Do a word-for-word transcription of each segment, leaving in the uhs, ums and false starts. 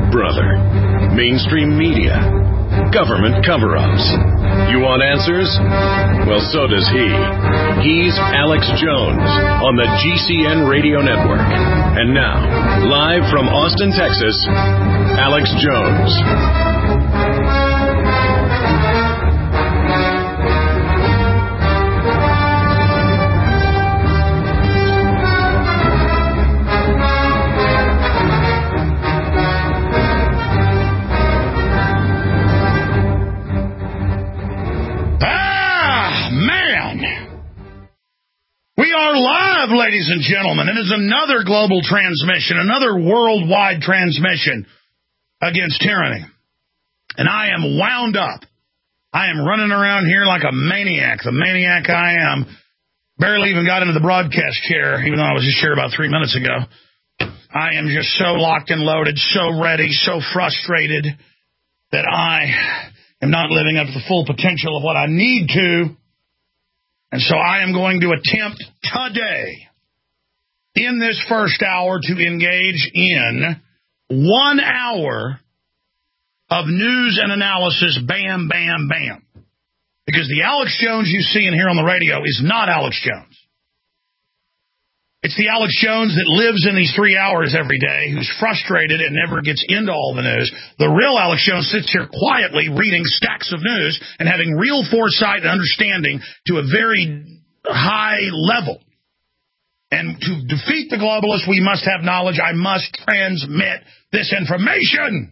Big Brother, mainstream media, government cover-ups. You want answers? Well, so does he. He's Alex Jones on the G C N Radio Network. And now, live from Austin, Texas, Alex Jones. Ladies and gentlemen, it is another global transmission, another worldwide transmission against tyranny. And I am wound up. I am running around here like a maniac, the maniac I am. Barely even got into the broadcast chair, even though I was just here about three minutes ago. I am just so locked and loaded, so ready, so frustrated that I am not living up to the full potential of what I need to. And so I am going to attempt today, in this first hour, to engage in one hour of news and analysis, bam, bam, bam. Because the Alex Jones you see and hear on the radio is not Alex Jones. It's the Alex Jones that lives in these three hours every day, who's frustrated and never gets into all the news. The real Alex Jones sits here quietly reading stacks of news and having real foresight and understanding to a very high level. And to defeat the globalists, we must have knowledge. I must transmit this information.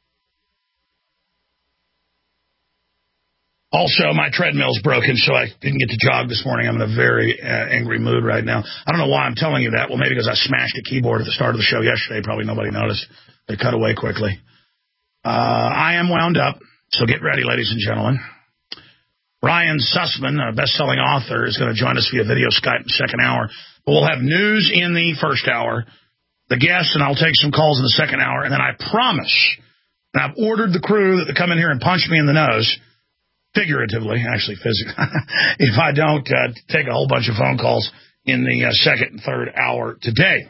Also, my treadmill's broken, so I didn't get to jog this morning. I'm in a very uh, angry mood right now. I don't know why I'm telling you that. Well, maybe because I smashed a keyboard at the start of the show yesterday. Probably nobody noticed. They cut away quickly. Uh, I am wound up, so get ready, ladies and gentlemen. Ryan Sussman, a best-selling author, is going to join us via video Skype in the second hour. But we'll have news in the first hour, the guests, and I'll take some calls in the second hour. And then I promise, and I've ordered the crew that come in here and punch me in the nose, figuratively, actually physically, if I don't uh, take a whole bunch of phone calls in the uh, second and third hour today.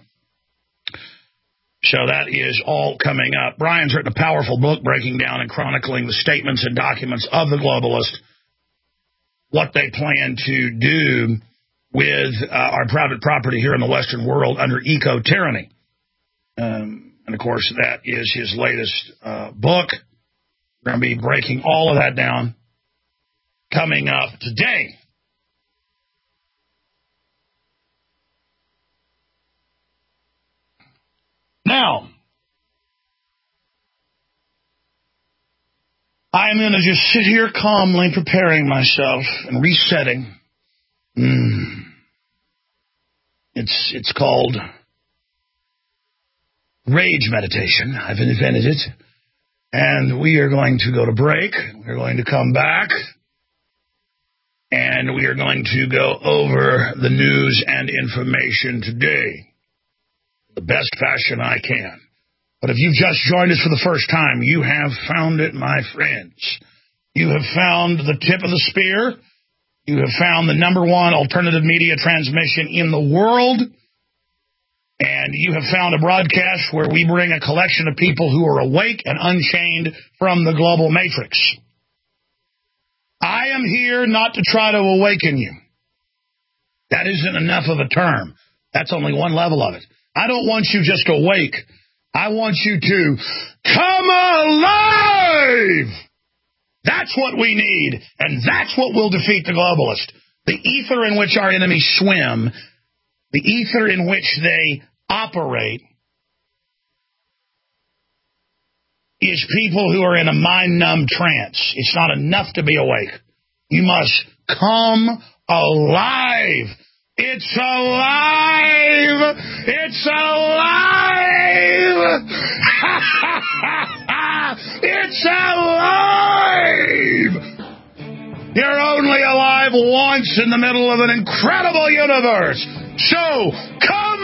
So that is all coming up. Brian's written a powerful book breaking down and chronicling the statements and documents of the globalists, what they plan to do with uh, our private property here in the Western world under eco-tyranny. Um, and, of course, that is his latest uh, book. We're going to be breaking all of that down coming up today. Now, I'm going to just sit here calmly preparing myself and resetting. Mm. It's, it's called rage meditation. I've invented it. And we are going to go to break. We're going to come back. And we are going to go over the news and information today, the best fashion I can. But if you've just joined us for the first time, you have found it, my friends. You have found the tip of the spear. You have found the number one alternative media transmission in the world. And you have found a broadcast where we bring a collection of people who are awake and unchained from the global matrix. I am here not to try to awaken you. That isn't enough of a term. That's only one level of it. I don't want you just awake. I want you to come alive. That's what we need, and that's what will defeat the globalist. The ether in which our enemies swim, the ether in which they operate, is people who are in a mind-numb trance. It's not enough to be awake. You must come alive. It's alive! It's alive! It's alive! You're only alive once in the middle of an incredible universe. So, come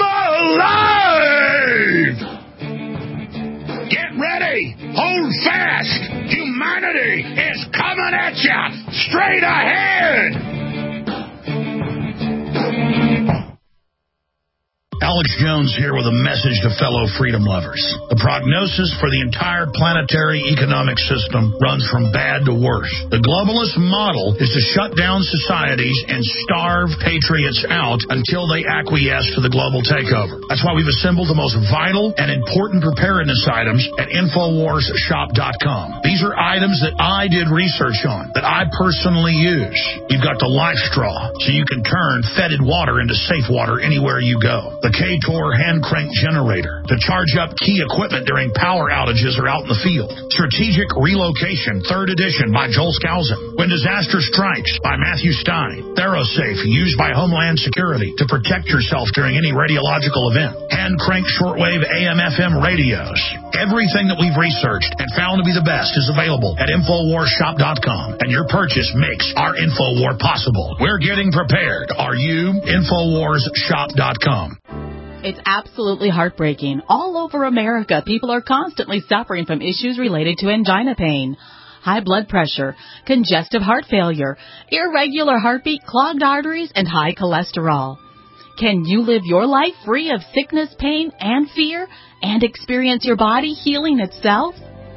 alive! Get ready. Hold fast. Humanity is coming at you straight ahead. Alex Jones here with a message to fellow freedom lovers. The prognosis for the entire planetary economic system runs from bad to worse. The globalist model is to shut down societies and starve patriots out until they acquiesce to the global takeover. That's why we've assembled the most vital and important preparedness items at Infowars Shop dot com. These are items that I did research on, that I personally use. You've got the Life Straw, so you can turn fetid water into safe water anywhere you go. The K-Tor hand crank generator to charge up key equipment during power outages or out in the field. Strategic Relocation, third edition by Joel Skousen. When Disaster Strikes by Matthew Stein. ThyroSafe, used by Homeland Security to protect yourself during any radiological event. Hand crank shortwave A M F M radios. Everything that we've researched and found to be the best is available at Infowars Shop dot com, and your purchase makes our InfoWar possible. We're getting prepared. Are you? Infowars Shop dot com. It's absolutely heartbreaking. All over America, people are constantly suffering from issues related to angina pain, high blood pressure, congestive heart failure, irregular heartbeat, clogged arteries, and high cholesterol. Can you live your life free of sickness, pain, and fear, and experience your body healing itself?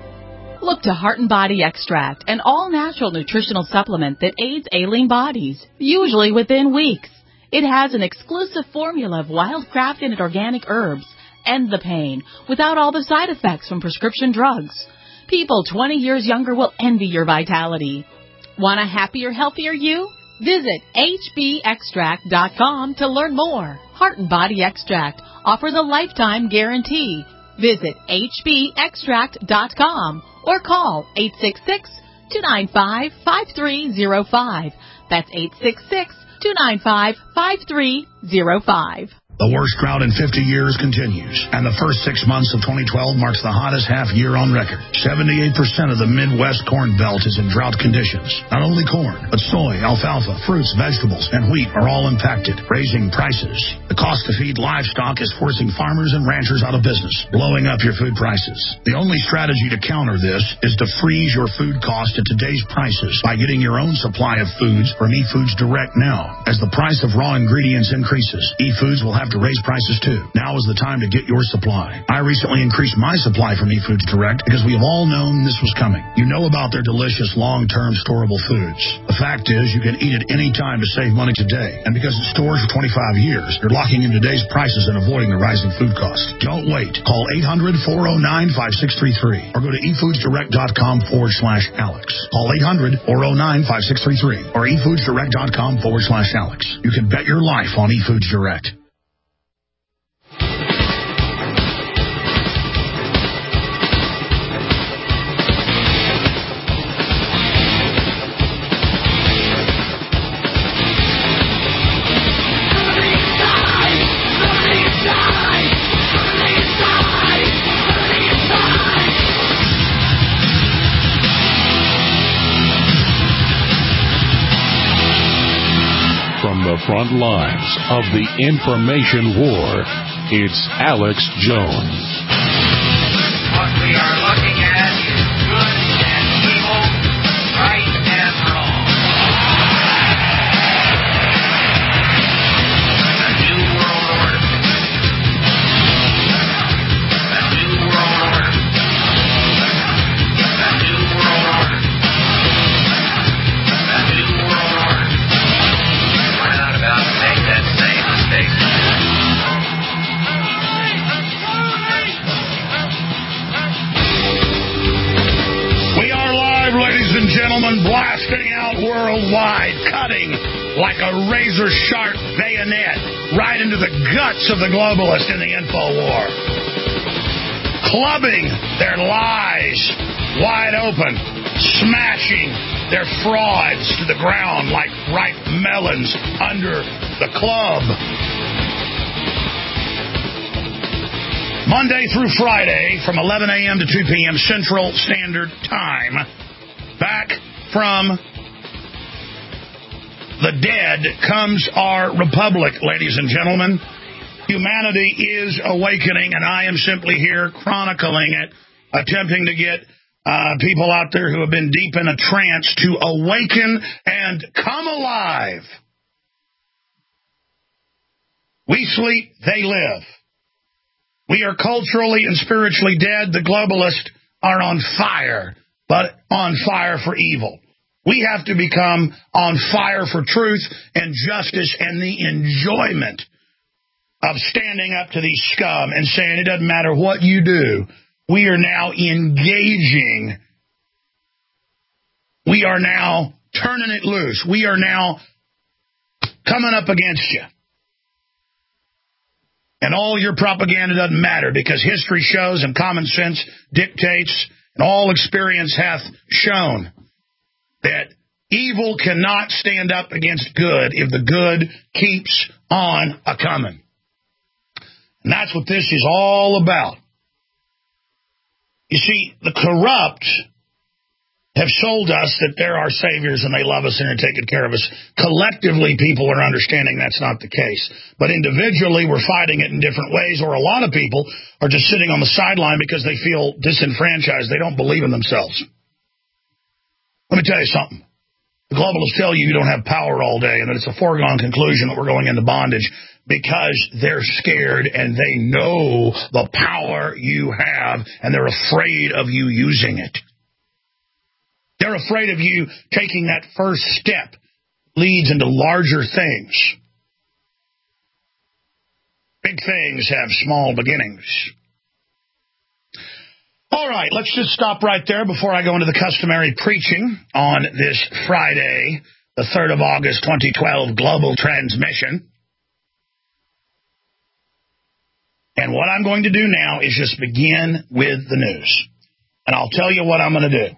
Look to Heart and Body Extract, an all-natural nutritional supplement that aids ailing bodies, usually within weeks. It has an exclusive formula of wild-crafted and organic herbs. End the pain without all the side effects from prescription drugs. People twenty years younger will envy your vitality. Want a happier, healthier you? Visit H B extract dot com to learn more. Heart and Body Extract offers a lifetime guarantee. Visit H B extract dot com or call eight six six, two nine five, five three zero five. That's eight six six, two nine five, five three zero five. The worst drought in fifty years continues, and the first six months of twenty twelve marks the hottest half year on record. seventy-eight percent of the Midwest Corn Belt is in drought conditions. Not only corn, but soy, alfalfa, fruits, vegetables, and wheat are all impacted, raising prices. The cost to feed livestock is forcing farmers and ranchers out of business, blowing up your food prices. The only strategy to counter this is to freeze your food cost at today's prices by getting your own supply of foods from eFoods Direct now. As the price of raw ingredients increases, eFoods will have to raise prices too. Now is the time to get your supply. I recently increased my supply from eFoods Direct because we have all known this was coming. You know about their delicious long-term storable foods. The fact is you can eat it any time to save money today. And because it stores for twenty-five years, you're locking in today's prices and avoiding the rising food costs. Don't wait. Call eight hundred, four oh nine, five six three three or go to eFoodsDirect.com forward slash Alex. Call eight hundred, four oh nine, five six three three or eFoodsDirect.com forward slash Alex. You can bet your life on eFoods Direct. The front lines of the information war, it's Alex Jones. What we are looking at is good and evil, right and wrong. A new world order. A new world order. A new world order. A new world order. About to make that same mistake. We are live, ladies and gentlemen, blasting out worldwide, cutting like a razor-sharp bayonet right into the guts of the globalists in the info war. Clubbing their lies wide open, smashing their frauds to the ground like ripe melons under the club. Monday through Friday from eleven a.m. to two p.m. Central Standard Time. Back from the dead comes our republic, ladies and gentlemen. Humanity is awakening, and I am simply here chronicling it, attempting to get Uh, people out there who have been deep in a trance to awaken and come alive. We sleep, they live. We are culturally and spiritually dead. The globalists are on fire, but on fire for evil. We have to become on fire for truth and justice and the enjoyment of standing up to these scum and saying it doesn't matter what you do. We are now engaging. We are now turning it loose. We are now coming up against you. And all your propaganda doesn't matter because history shows and common sense dictates and all experience hath shown that evil cannot stand up against good if the good keeps on a-coming. And that's what this is all about. You see, the corrupt have sold us that they're our saviors and they love us and are taking care of us. Collectively, people are understanding that's not the case. But individually, we're fighting it in different ways, or a lot of people are just sitting on the sideline because they feel disenfranchised. They don't believe in themselves. Let me tell you something. The globalists tell you you don't have power all day and that it's a foregone conclusion that we're going into bondage because they're scared and they know the power you have and they're afraid of you using it. They're afraid of you taking that first step leads into larger things. Big things have small beginnings. All right, let's just stop right there before I go into the customary preaching on this Friday, the third of August, twenty twelve, global transmission. And what I'm going to do now is just begin with the news. And I'll tell you what I'm going to do.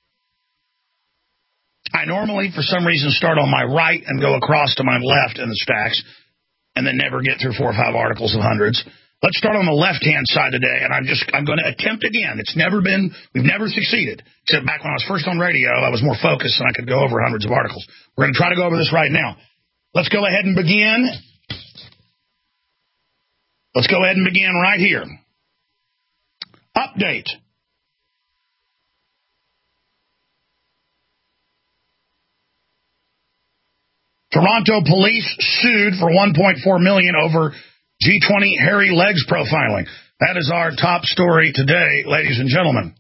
I normally, for some reason, start on my right and go across to my left in the stacks and then never get through four or five articles of hundreds. Let's start on the left-hand side today, and I'm just I'm going to attempt again. It's never been, we've never succeeded. Except back when I was first on radio, I was more focused and I could go over hundreds of articles. We're going to try to go over this right now. Let's go ahead and begin. Let's go ahead and begin right here. Update. Toronto police sued for one point four million dollars over G twenty hairy legs profiling. That is our top story today, ladies and gentlemen.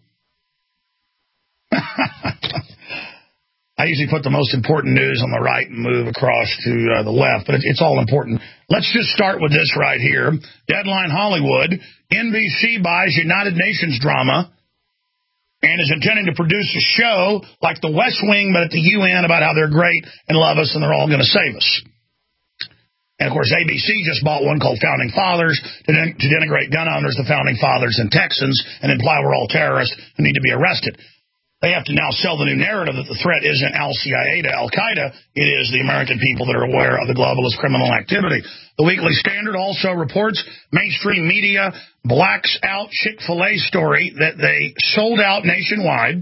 I usually put the most important news on the right and move across to uh, the left, but it, it's all important. Let's just start with this right here. Deadline Hollywood. N B C buys United Nations drama and is intending to produce a show like The West Wing, but at the U N about how they're great and love us and they're all going to save us. And, of course, A B C just bought one called Founding Fathers to, den- to denigrate gun owners, the Founding Fathers and Texans, and imply we're all terrorists who need to be arrested. They have to now sell the new narrative that the threat isn't al-C I A to al-Qaeda. It is the American people that are aware of the globalist criminal activity. The Weekly Standard also reports mainstream media blacks out Chick-fil-A story that they sold out nationwide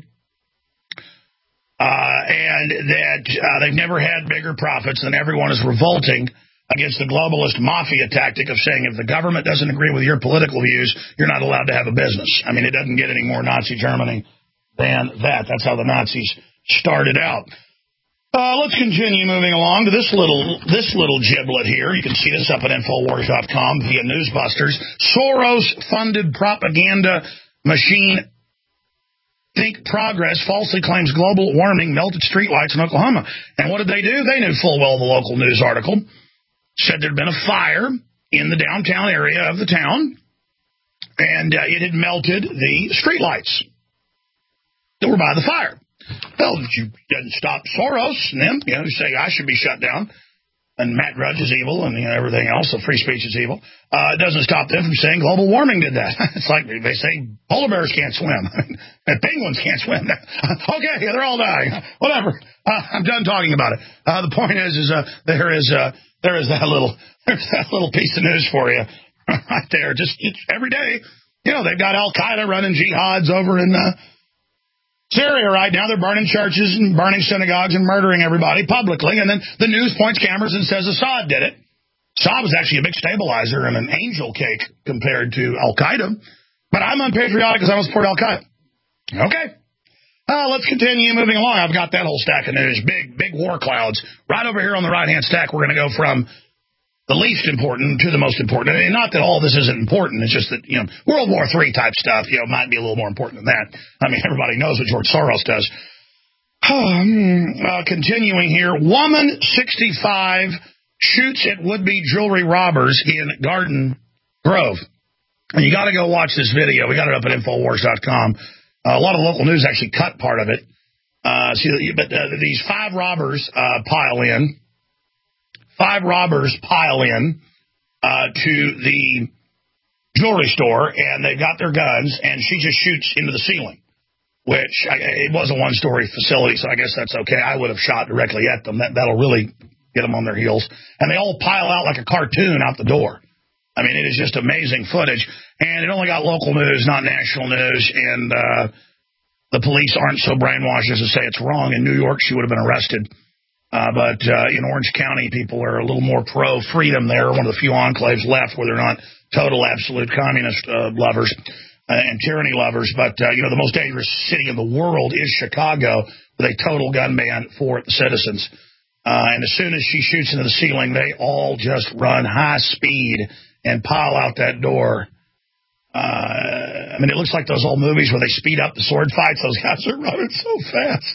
uh, and that uh, they've never had bigger profits than everyone is revolting against the globalist mafia tactic of saying if the government doesn't agree with your political views, you're not allowed to have a business. I mean, it doesn't get any more Nazi Germany than that. That's how the Nazis started out. Uh, let's continue moving along to this little this little giblet here. You can see this up at Infowars dot com via Newsbusters. Soros-funded propaganda machine Think Progress falsely claims global warming melted streetlights in Oklahoma. And what did they do? They knew full well the local news article said there'd been a fire in the downtown area of the town, and uh, it had melted the streetlights that were by the fire. Well, you didn't stop Soros and them, you know, who say I should be shut down, and Matt Drudge is evil, and you know, everything else, so free speech is evil. Uh, it doesn't stop them from saying global warming did that. It's like they say polar bears can't swim, and penguins can't swim. Okay, they're all dying. Whatever. Uh, I'm done talking about it. Uh, the point is, is uh, there is uh, there is that little there's that little piece of news for you right there. Just it's, every day, you know, they've got Al Qaeda running jihads over in Uh, Syria right now. They're burning churches and burning synagogues and murdering everybody publicly. And then the news points cameras and says Assad did it. Assad was actually a big stabilizer and an angel cake compared to al-Qaeda. But I'm unpatriotic because I don't support al-Qaeda. Okay. Uh, let's continue moving along. I've got that whole stack of news. Big, big war clouds. Right over here on the right-hand stack, we're going to go from the least important to the most important. And not that all this isn't important. It's just that, you know, World War Three type stuff, you know, might be a little more important than that. I mean, everybody knows what George Soros does. uh, continuing here. Woman sixty-five shoots at would-be jewelry robbers in Garden Grove. And you got to go watch this video. We got it up at Infowars dot com. Uh, a lot of local news actually cut part of it. Uh, see, but uh, these five robbers uh, pile in. Five robbers pile in uh, to the jewelry store, and they've got their guns, and she just shoots into the ceiling, which I, it was a one-story facility, so I guess that's okay. I would have shot directly at them. That, that'll really get them on their heels. And they all pile out like a cartoon out the door. I mean, it is just amazing footage. And it only got local news, not national news, and uh, the police aren't so brainwashed as to say it's wrong. In New York, she would have been arrested. Uh, but uh, in Orange County, people are a little more pro-freedom there, one of the few enclaves left where they're not total, absolute communist uh, lovers uh, and tyranny lovers. But, uh, you know, the most dangerous city in the world is Chicago with a total gun ban for the citizens. Uh, and as soon as she shoots into the ceiling, they all just run high speed and pile out that door. Uh, I mean, it looks like those old movies where they speed up the sword fights. Those guys are running so fast.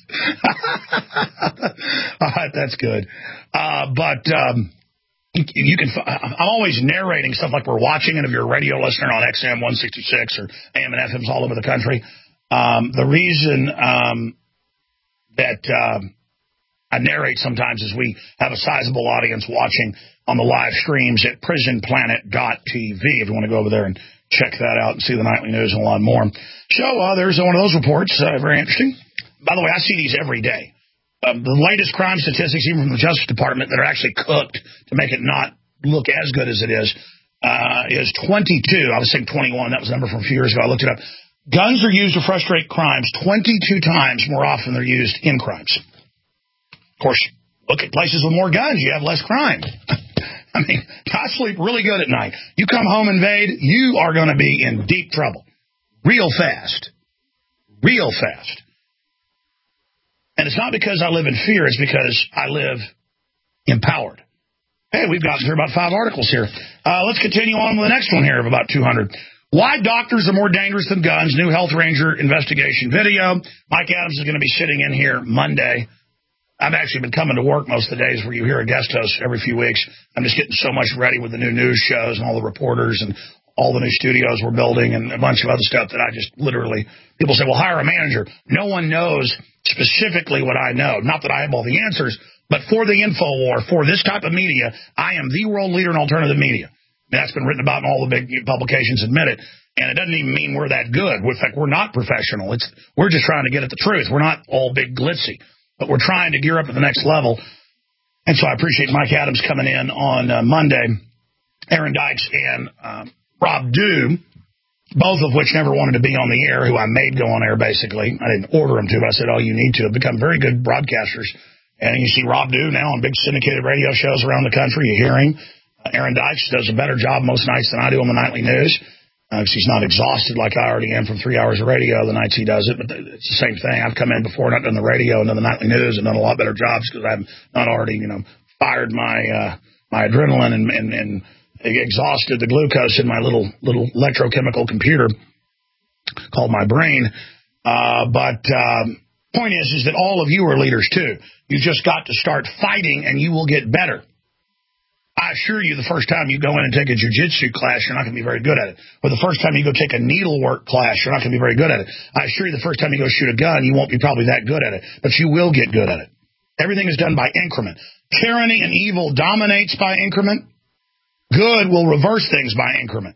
All right, that's good. Uh, but um, you can. I'm always narrating stuff like we're watching it. If you're a radio listener on X M one sixty-six or A M and F Ms all over the country, um, the reason um, that um, I narrate sometimes is we have a sizable audience watching on the live streams at prison planet dot t v. If you want to go over there and check that out and see the nightly news and a lot more. So uh, there's one of those reports. Uh, very interesting. By the way, I see these every day. Um, the latest crime statistics, even from the Justice Department, that are actually cooked to make it not look as good as it is, uh, is twenty-two. I was saying twenty-one. That was a number from a few years ago. I looked it up. Guns are used to frustrate crimes twenty-two times more often than they're used in crimes. Of course, look at places with more guns. You have less crime. I mean, I sleep really good at night. You come home invade, you are going to be in deep trouble. Real fast. Real fast. And it's not because I live in fear. It's because I live empowered. Hey, we've gotten through about five articles here. Uh, let's continue on with the next one here of about two hundred. Why doctors are more dangerous than guns. New Health Ranger investigation video. Mike Adams is going to be sitting in here Monday. I've actually been coming to work most of the days where you hear a guest host every few weeks. I'm just getting so much ready with the new news shows and all the reporters and all the new studios we're building and a bunch of other stuff that I just literally, people say, well, hire a manager. No one knows specifically what I know. Not that I have all the answers, but for the info war, for this type of media, I am the world leader in alternative media. That's been written about in all the big publications, admit it. And it doesn't even mean we're that good. In fact, we're not professional. It's We're just trying to get at the truth. We're not all big glitzy. But we're trying to gear up to the next level. And so I appreciate Mike Adams coming in on uh, Monday. Aaron Dykes and uh, Rob Dew, both of which never wanted to be on the air, who I made go on air, basically. I didn't order them to, but I said, oh, you need to. Have become very good broadcasters. And you see Rob Dew now on big syndicated radio shows around the country. You hear him. Uh, Aaron Dykes does a better job most nights than I do on the nightly news. Because uh, he's not exhausted like I already am from three hours of radio the nights he does it. But it's the same thing. I've come in before and I've done the radio and done the nightly news and done a lot better jobs because I've not already, you know, fired my uh, my adrenaline and, and, and exhausted the glucose in my little little electrochemical computer called my brain. Uh, but um, point is, is that all of you are leaders too. You just got to start fighting and you will get better. I assure you the first time you go in and take a jiu-jitsu class, you're not going to be very good at it. Or the first time you go take a needlework class, you're not going to be very good at it. I assure you the first time you go shoot a gun, you won't be probably that good at it. But you will get good at it. Everything is done by increment. Tyranny and evil dominates by increment. Good will reverse things by increment.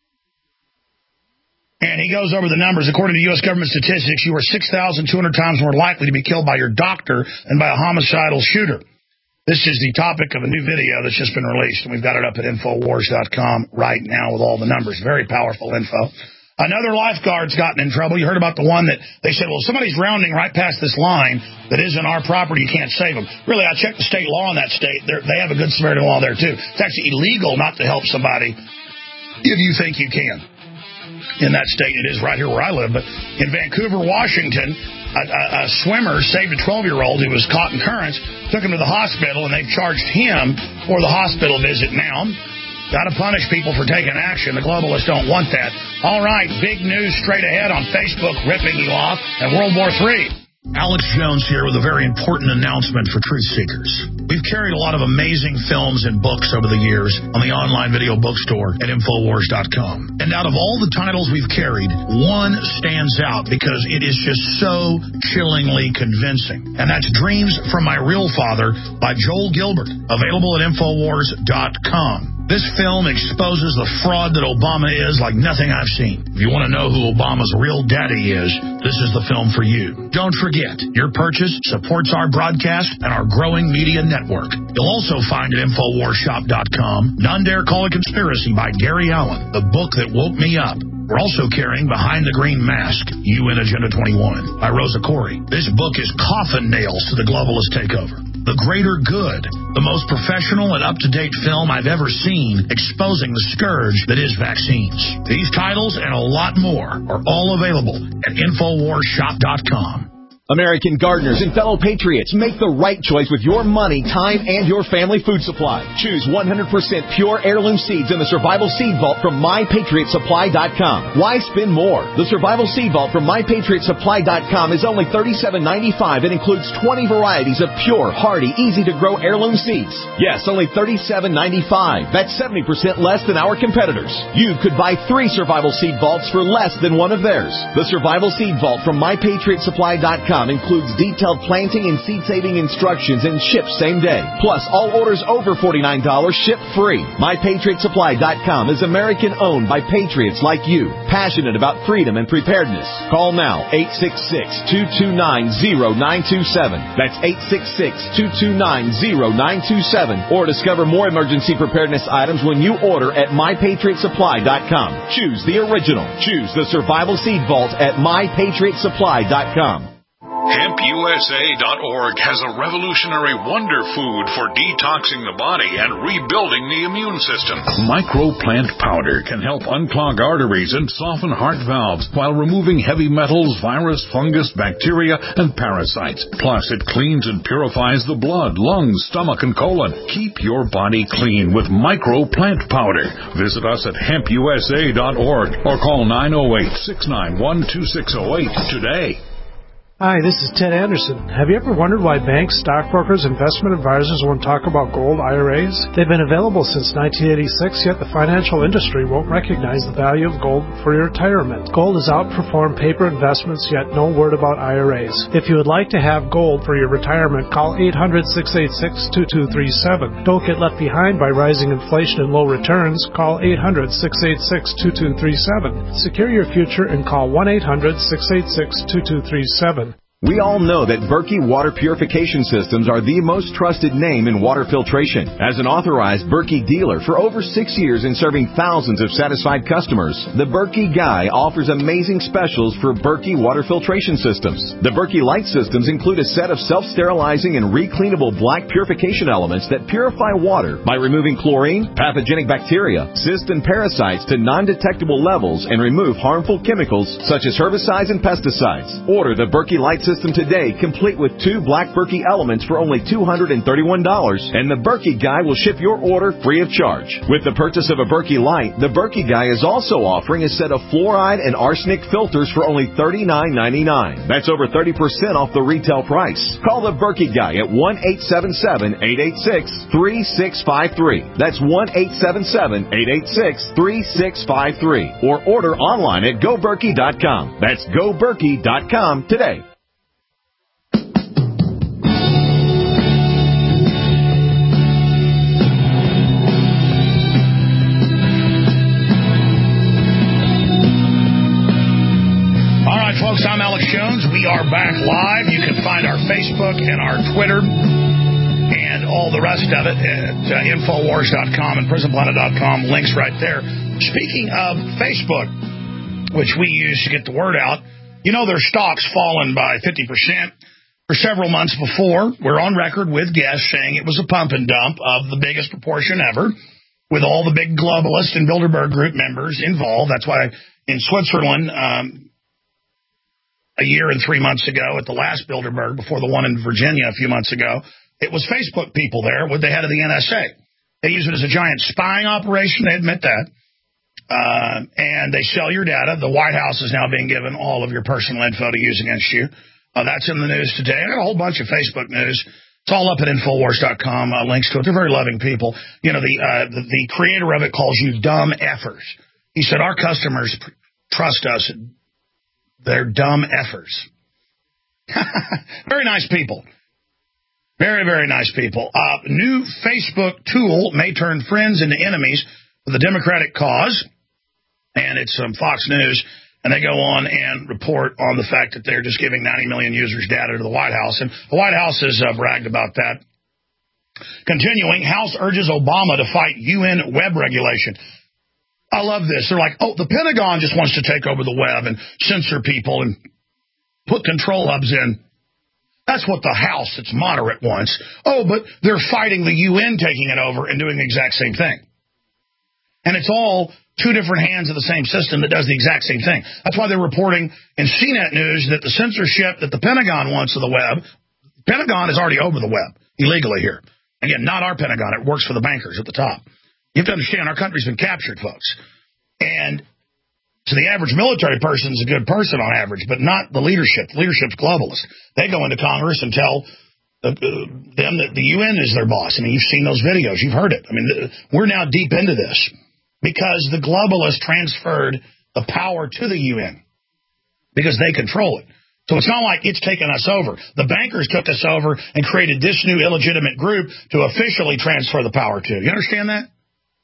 And he goes over the numbers. According to U S government statistics, you are six thousand two hundred times more likely to be killed by your doctor than by a homicidal shooter. This is the topic of a new video that's just been released, and we've got it up at Infowars dot com right now with all the numbers. Very powerful info. Another lifeguard's gotten in trouble. You heard about the one that they said, well, if somebody's rounding right past this line that isn't our property, you can't save them. Really, I checked the state law in that state. They're, they have a good Samaritan law there, too. It's actually illegal not to help somebody if you think you can. In that state, it is right here where I live. But in Vancouver, Washington, A, a, a swimmer saved a twelve-year-old who was caught in currents, took him to the hospital, and they've charged him for the hospital visit now. Got to punish people for taking action. The globalists don't want that. All right, big news straight ahead on Facebook, ripping you off, and World War Three. Alex Jones here with a very important announcement for truth seekers. We've carried a lot of amazing films and books over the years on the online video bookstore at Infowars dot com. And out of all the titles we've carried, one stands out because it is just so chillingly convincing. And that's Dreams from My Real Father by Joel Gilbert, available at Infowars dot com. This film exposes the fraud that Obama is like nothing I've seen. If you want to know who Obama's real daddy is, this is the film for you. Don't forget, your purchase supports our broadcast and our growing media network. You'll also find at Infowars shop dot com, None Dare Call It Conspiracy by Gary Allen, the book that woke me up. We're also carrying Behind the Green Mask, U N Agenda twenty-one, by Rosa Corey. This book is coffin nails to the globalist takeover. The Greater Good, the most professional and up-to-date film I've ever seen exposing the scourge that is vaccines. These titles and a lot more are all available at Infowars shop dot com. American gardeners and fellow patriots, make the right choice with your money, time, and your family food supply. Choose one hundred percent pure heirloom seeds in the Survival Seed Vault from My Patriot Supply dot com. Why spend more? The Survival Seed Vault from My Patriot Supply dot com is only thirty-seven ninety-five and includes twenty varieties of pure, hardy, easy-to-grow heirloom seeds. Yes, only thirty-seven ninety-five. That's seventy percent less than our competitors. You could buy three Survival Seed Vaults for less than one of theirs. The Survival Seed Vault from My Patriot Supply dot com includes detailed planting and seed-saving instructions and ships same day. Plus, all orders over forty-nine dollars ship free. My Patriot Supply dot com is American-owned by patriots like you, passionate about freedom and preparedness. Call now, eight six six, two two nine, zero nine two seven. That's eight six six, two two nine, zero nine two seven. Or discover more emergency preparedness items when you order at My Patriot Supply dot com. Choose the original. Choose the Survival Seed Vault at My Patriot Supply dot com. Hemp U S A dot org has a revolutionary wonder food for detoxing the body and rebuilding the immune system. Microplant powder can help unclog arteries and soften heart valves while removing heavy metals, virus, fungus, bacteria, and parasites. Plus, it cleans and purifies the blood, lungs, stomach, and colon. Keep your body clean with Microplant powder. Visit us at Hemp U S A dot org or call nine oh eight, six nine one, two six oh eight today. Hi, this is Ted Anderson. Have you ever wondered why banks, stockbrokers, investment advisors won't talk about gold I R As? They've been available since nineteen eighty-six, yet the financial industry won't recognize the value of gold for your retirement. Gold has outperformed paper investments, yet no word about I R As. If you would like to have gold for your retirement, call eight hundred, six eight six, two two three seven. Don't get left behind by rising inflation and low returns. Call eight hundred, six eight six, two two three seven. Secure your future and call one eight hundred, six eight six, two two three seven. We all know that Berkey Water Purification Systems are the most trusted name in water filtration. As an authorized Berkey dealer for over six years and serving thousands of satisfied customers, the Berkey Guy offers amazing specials for Berkey Water Filtration Systems. The Berkey Light Systems include a set of self-sterilizing and recleanable black purification elements that purify water by removing chlorine, pathogenic bacteria, cysts, and parasites to non-detectable levels and remove harmful chemicals such as herbicides and pesticides. Order the Berkey Light System today, complete with two black Berkey elements for only two hundred thirty-one dollars, and the Berkey Guy will ship your order free of charge. With the purchase of a Berkey Light, the Berkey Guy is also offering a set of fluoride and arsenic filters for only thirty-nine ninety-nine. That's over thirty percent off the retail price. Call the Berkey Guy at one eight seven seven, eight eight six, three six five three. That's one eight seven seven, eight eight six, three six five three. Or order online at go berkey dot com. That's go berkey dot com today. Folks, I'm Alex Jones. We are back live. You can find our Facebook and our Twitter and all the rest of it at uh, Infowars dot com and Prison Planet dot com. Links right there. Speaking of Facebook, which we use to get the word out, you know their stock's fallen by fifty percent for several months before. We're on record with guests saying it was a pump and dump of the biggest proportion ever, with all the big globalist and Bilderberg Group members involved. That's why in Switzerland, um, a year and three months ago at the last Bilderberg, before the one in Virginia a few months ago, it was Facebook people there with the head of the N S A. They use it as a giant spying operation. They admit that. Uh, and they sell your data. The White House is now being given all of your personal info to use against you. Uh, that's in the news today. I got a whole bunch of Facebook news. It's all up at Infowars dot com, uh, links to it. They're very loving people. You know, the, uh, the the creator of it calls you dumb effers. He said, our customers pr- trust us. They're dumb effers. Very nice people. Very, very nice people. Uh, new Facebook tool may turn friends into enemies for the Democratic cause. And it's um, Fox News. And they go on and report on the fact that they're just giving ninety million users data to the White House. And the White House has uh, bragged about that. Continuing, House urges Obama to fight U N web regulation. I love this. They're like, oh, the Pentagon just wants to take over the web and censor people and put control hubs in. That's what the House that's moderate wants. Oh, but they're fighting the U N taking it over and doing the exact same thing. And it's all two different hands of the same system that does the exact same thing. That's why they're reporting in C net News that the censorship that the Pentagon wants of the web, the Pentagon is already over the web illegally here. Again, not our Pentagon. It works for the bankers at the top. You have to understand, our country's been captured, folks. And so the average military person is a good person on average, but not the leadership. The leadership's globalist. They go into Congress and tell uh, uh, them that the U N is their boss. I mean, you've seen those videos. You've heard it. I mean, the, we're now deep into this because the globalists transferred the power to the U N because they control it. So it's not like it's taken us over. The bankers took us over and created this new illegitimate group to officially transfer the power to. You understand that?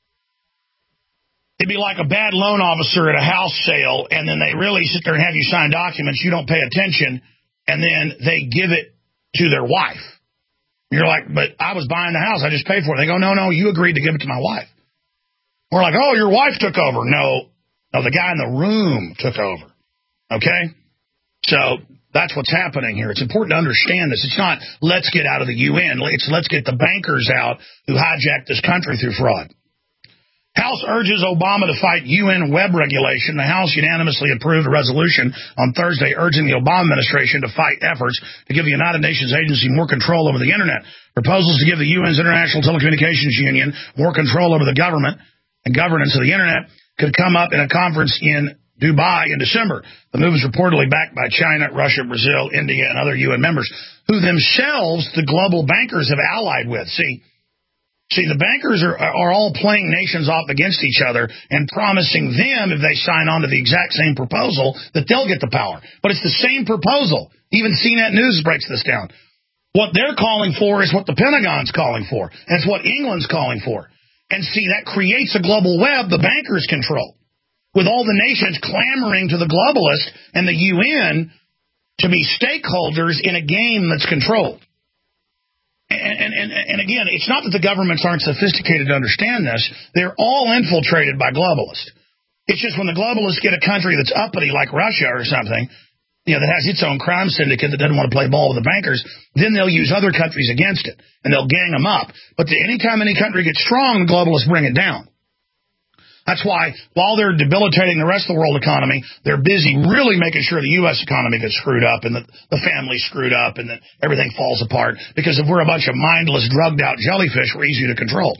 It'd be like a bad loan officer at a house sale, and then they really sit there and have you sign documents, you don't pay attention, and then they give it to their wife. You're like, but I was buying the house, I just paid for it. They go, no, no, you agreed to give it to my wife. We're like, oh, your wife took over. No, no, the guy in the room took over. Okay? So that's what's happening here. It's important to understand this. It's not let's get out of the U N. It's let's get the bankers out who hijacked this country through fraud. House urges Obama to fight U N web regulation. The House unanimously approved a resolution on Thursday urging the Obama administration to fight efforts to give the United Nations agency more control over the Internet. Proposals to give the U N's International Telecommunications Union more control over the government and governance of the Internet could come up in a conference in Dubai in December. The move is reportedly backed by China, Russia, Brazil, India, and other U N members, who themselves the global bankers have allied with. See, See, the bankers are, are all playing nations off against each other and promising them, if they sign on to the exact same proposal, that they'll get the power. But it's the same proposal. Even C net News breaks this down. What they're calling for is what the Pentagon's calling for. And it's what England's calling for. And see, that creates a global web the bankers control, with all the nations clamoring to the globalists and the U N to be stakeholders in a game that's controlled. And, and, and again, it's not that the governments aren't sophisticated to understand this. They're all infiltrated by globalists. It's just when the globalists get a country that's uppity like Russia or something, you know, that has its own crime syndicate that doesn't want to play ball with the bankers, then they'll use other countries against it, and they'll gang them up. But the, anytime any country gets strong, the globalists bring it down. That's why, while they're debilitating the rest of the world economy, they're busy really making sure the U S economy gets screwed up and that the family's screwed up and that everything falls apart. Because if we're a bunch of mindless, drugged-out jellyfish, we're easy to control.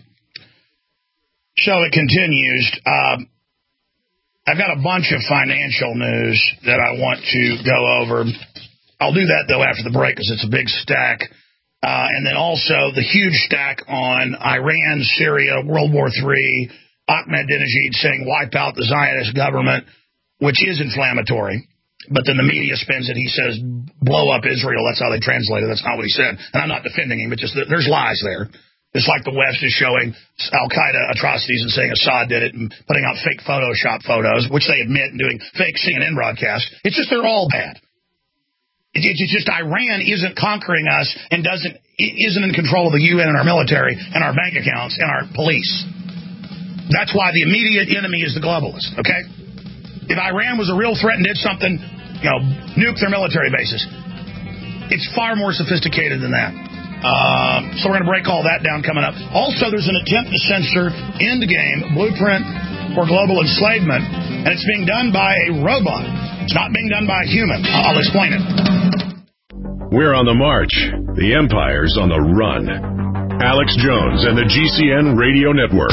So it continues. Um, I've got a bunch of financial news that I want to go over. I'll do that, though, after the break because it's a big stack. Uh, and then also the huge stack on Iran, Syria, World War Three, Ahmadinejad saying wipe out the Zionist government, which is inflammatory. But then the media spins it. He says blow up Israel. That's how they translate it. That's not what he said. And I'm not defending him, but just there's lies there. Just like the West is showing Al-Qaeda atrocities and saying Assad did it and putting out fake Photoshop photos, which they admit, and doing fake C N N broadcasts. It's just they're all bad. It's just Iran isn't conquering us and doesn't isn't in control of the U N and our military and our bank accounts and our police. That's why the immediate enemy is the globalist, okay? If Iran was a real threat and did something, you know, nuke their military bases, it's far more sophisticated than that. Uh, so we're going to break all that down coming up. Also, there's an attempt to censor Endgame, Blueprint for Global Enslavement, and it's being done by a robot. It's not being done by a human. I'll explain it. We're on the march. The empire's on the run. Alex Jones and the G C N Radio Network.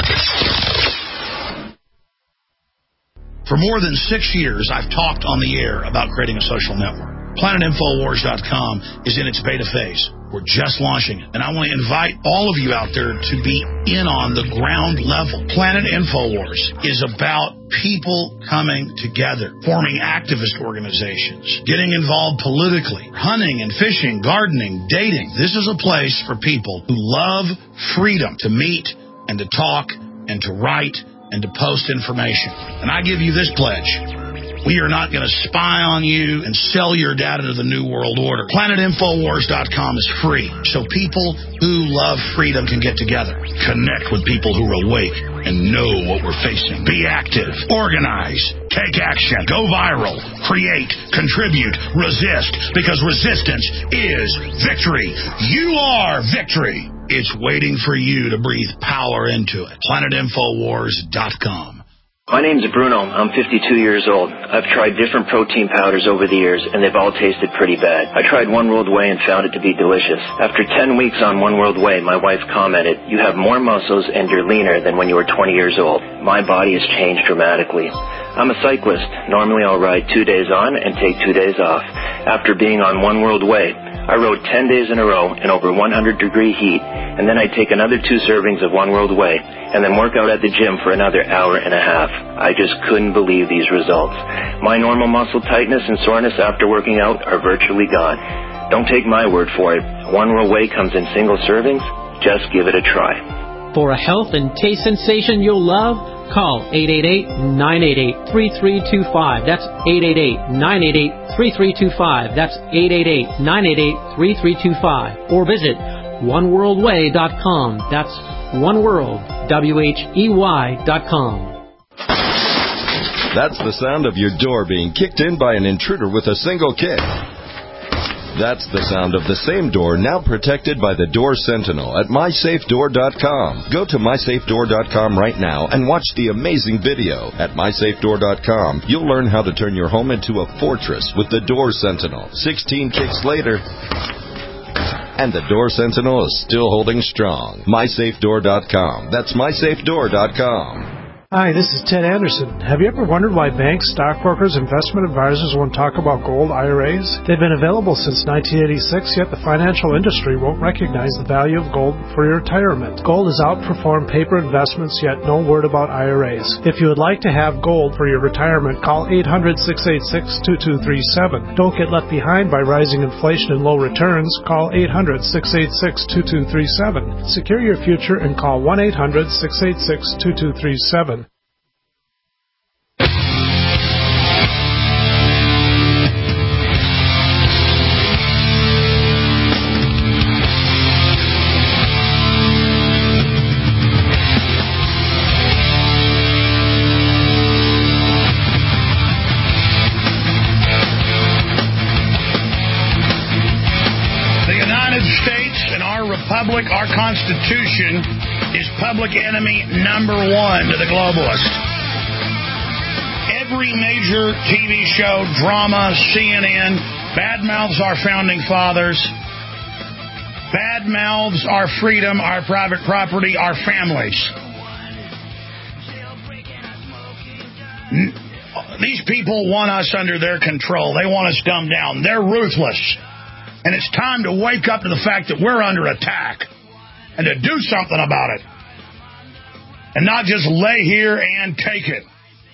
For more than six years, I've talked on the air about creating a social network. Planet Infowars dot com is in its beta phase. We're just launching it, and I want to invite all of you out there to be in on the ground level. Planet Infowars is about people coming together, forming activist organizations, getting involved politically, hunting and fishing, gardening, dating. This is a place for people who love freedom to meet and to talk and to write and to post information. And I give you this pledge. We are not going to spy on you and sell your data to the New World Order. Planet Infowars dot com is free, so people who love freedom can get together. Connect with people who are awake and know what we're facing. Be active. Organize. Take action. Go viral. Create. Contribute. Resist. Because resistance is victory. You are victory. It's waiting for you to breathe power into it. Planet Infowars dot com. My name's Bruno. I'm fifty-two years old. I've tried different protein powders over the years, and they've all tasted pretty bad. I tried One World Whey and found it to be delicious. After ten weeks on One World Whey, my wife commented, "You have more muscles and you're leaner than when you were twenty years old." My body has changed dramatically. I'm a cyclist. Normally I'll ride two days on and take two days off. After being on One World Whey, I rode ten days in a row in over one hundred degree heat, and then I take another two servings of One World Whey, and then work out at the gym for another hour and a half. I just couldn't believe these results. My normal muscle tightness and soreness after working out are virtually gone. Don't take my word for it. One World Whey comes in single servings. Just give it a try. For a health and taste sensation you'll love, call eight eight eight, nine eight eight, three three two five. That's eight eight eight, nine eight eight, three three two five. That's eight eight eight, nine eight eight, three three two five. Or visit one world way dot com. That's oneworld, W H E Y dot com. That's the sound of your door being kicked in by an intruder with a single kick. That's the sound of the same door now protected by the Door Sentinel at my safe door dot com. Go to my safe door dot com right now and watch the amazing video. At my safe door dot com, you'll learn how to turn your home into a fortress with the Door Sentinel. sixteen kicks later, and the Door Sentinel is still holding strong. my safe door dot com. That's my safe door dot com. Hi, this is Ted Anderson. Have you ever wondered why banks, stockbrokers, investment advisors won't talk about gold I R As? They've been available since nineteen eighty-six, yet the financial industry won't recognize the value of gold for your retirement. Gold has outperformed paper investments, yet no word about I R As. If you would like to have gold for your retirement, call eight hundred, six eight six, two two three seven. Don't get left behind by rising inflation and low returns. Call eight hundred, six eight six, two two three seven. Secure your future and call one eight hundred, six eight six, two two three seven. Republic, our Constitution, is public enemy number one to the globalist. Every major T V show, drama, C N N, badmouths our founding fathers, badmouths our freedom, our private property, our families. These people want us under their control. They want us dumbed down. They're ruthless. And it's time to wake up to the fact that we're under attack and to do something about it. And not just lay here and take it.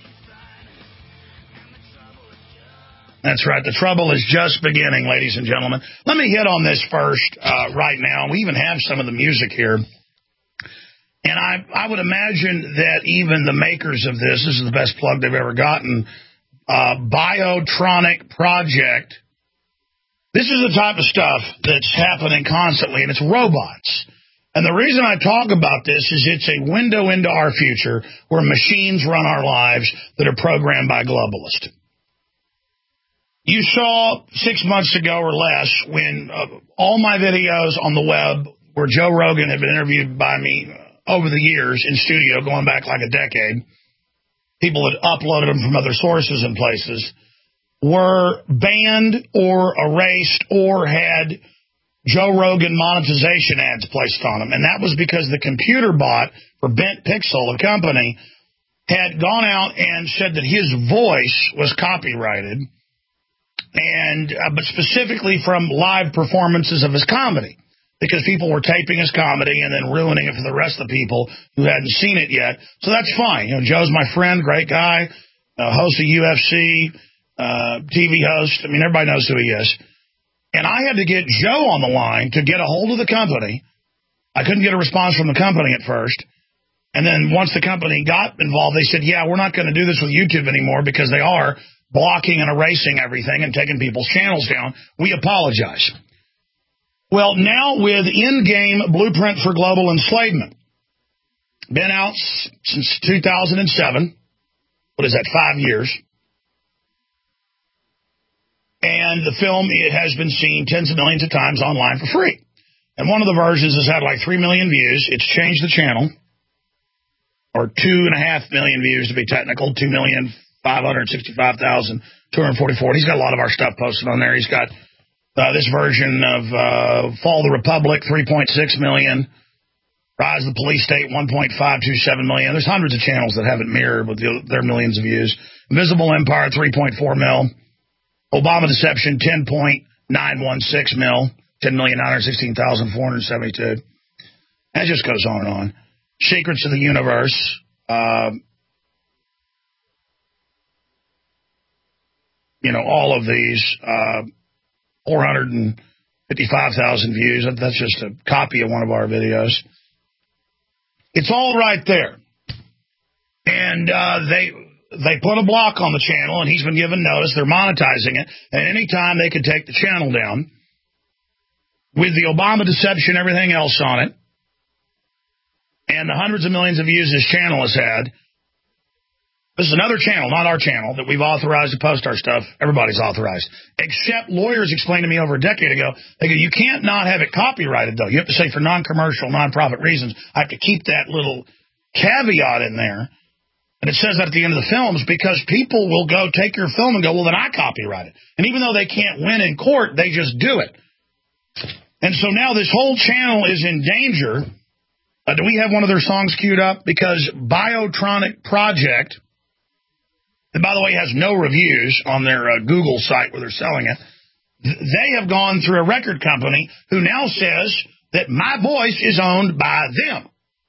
That's right. The trouble is just beginning, ladies and gentlemen. Let me hit on this first uh, right now. We even have some of the music here. And I, I would imagine that even the makers of this, this is the best plug they've ever gotten, uh, Biotronic Project. This is the type of stuff that's happening constantly, and it's robots. And the reason I talk about this is it's a window into our future where machines run our lives that are programmed by globalists. You saw six months ago or less when uh, all my videos on the web where Joe Rogan had been interviewed by me over the years in studio, going back like a decade. People had uploaded them from other sources and places. were banned or erased or had Joe Rogan monetization ads placed on them. And that was because the computer bot for Bent Pixel, a company, had gone out and said that his voice was copyrighted, and uh, but specifically from live performances of his comedy, because people were taping his comedy and then ruining it for the rest of the people who hadn't seen it yet. So that's fine. You know, Joe's my friend, great guy, uh, host of U F C, uh, T V host. I mean, everybody knows who he is. And I had to get Joe on the line to get a hold of the company. I couldn't get a response from the company at first. And then once the company got involved, they said, yeah, we're not going to do this with YouTube anymore because they are blocking and erasing everything and taking people's channels down. We apologize. Well, now with In-Game Blueprint for Global Enslavement, been out since two thousand seven. What is that, five years? And the film, it has been seen tens of millions of times online for free. And one of the versions has had like three million views. It's changed the channel. Or two and a half million views to be technical, two million five hundred sixty-five thousand two hundred forty-four. He's got a lot of our stuff posted on there. He's got uh, this version of uh, Fall of the Republic, three point six million. Rise of the Police State, one point five two seven million. There's hundreds of channels that haven't mirrored with the, their millions of views. Invisible Empire, three point four mil. Obama Deception, ten point nine one six mil. ten million nine hundred sixteen thousand four hundred seventy-two. That just goes on and on. Secrets of the Universe, uh, you know, all of these, uh, four hundred fifty-five thousand views. That's just a copy of one of our videos. It's all right there. And uh, they they put a block on the channel, and he's been given notice. They're monetizing it. And any time they could take the channel down with the Obama Deception, everything else on it, and the hundreds of millions of views this channel has had. This is another channel, not our channel, that we've authorized to post our stuff. Everybody's authorized. Except lawyers explained to me over a decade ago, they go, you can't not have it copyrighted, though. You have to say for non-commercial, non-profit reasons. I have to keep that little caveat in there. And it says that at the end of the films because people will go take your film and go, well, then I copyright it. And even though they can't win in court, they just do it. And so now this whole channel is in danger. Uh, do we have one of their songs queued up? Because Biotronic Project, that, by the way, has no reviews on their uh, Google site where they're selling it, they have gone through a record company who now says that my voice is owned by them.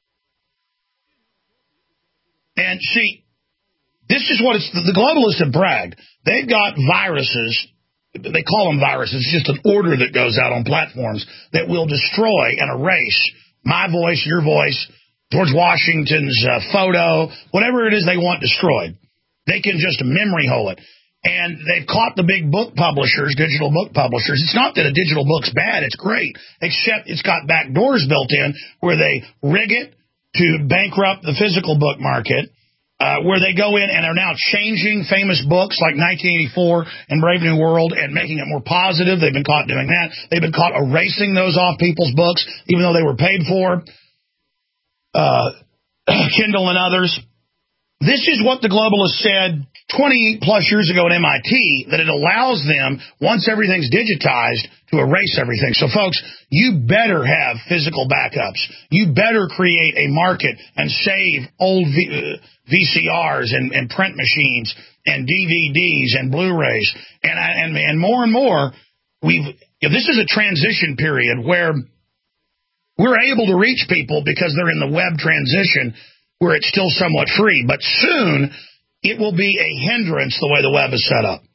And see, this is what it's, the globalists have bragged. They've got viruses. They call them viruses. It's just an order that goes out on platforms that will destroy and erase my voice, your voice, George Washington's uh, photo, whatever it is they want destroyed. They can just memory hole it. And they've caught the big book publishers, digital book publishers. It's not that a digital book's bad. It's great, except it's got back doors built in where they rig it to bankrupt the physical book market, uh, where they go in and are now changing famous books like nineteen eighty-four and Brave New World and making it more positive. They've been caught doing that. They've been caught erasing those off people's books, even though they were paid for. Uh, Kindle and others. This is what the globalists said twenty plus years ago at M I T, that it allows them, once everything's digitized, to erase everything. So, folks, you better have physical backups. You better create a market and save old v- uh, V C Rs and, and print machines and D V Ds and Blu-rays. And, and, and more and more, we've you know, this is a transition period where we're able to reach people because they're in the web transition where it's still somewhat free. But soon, it will be a hindrance the way the web is set up.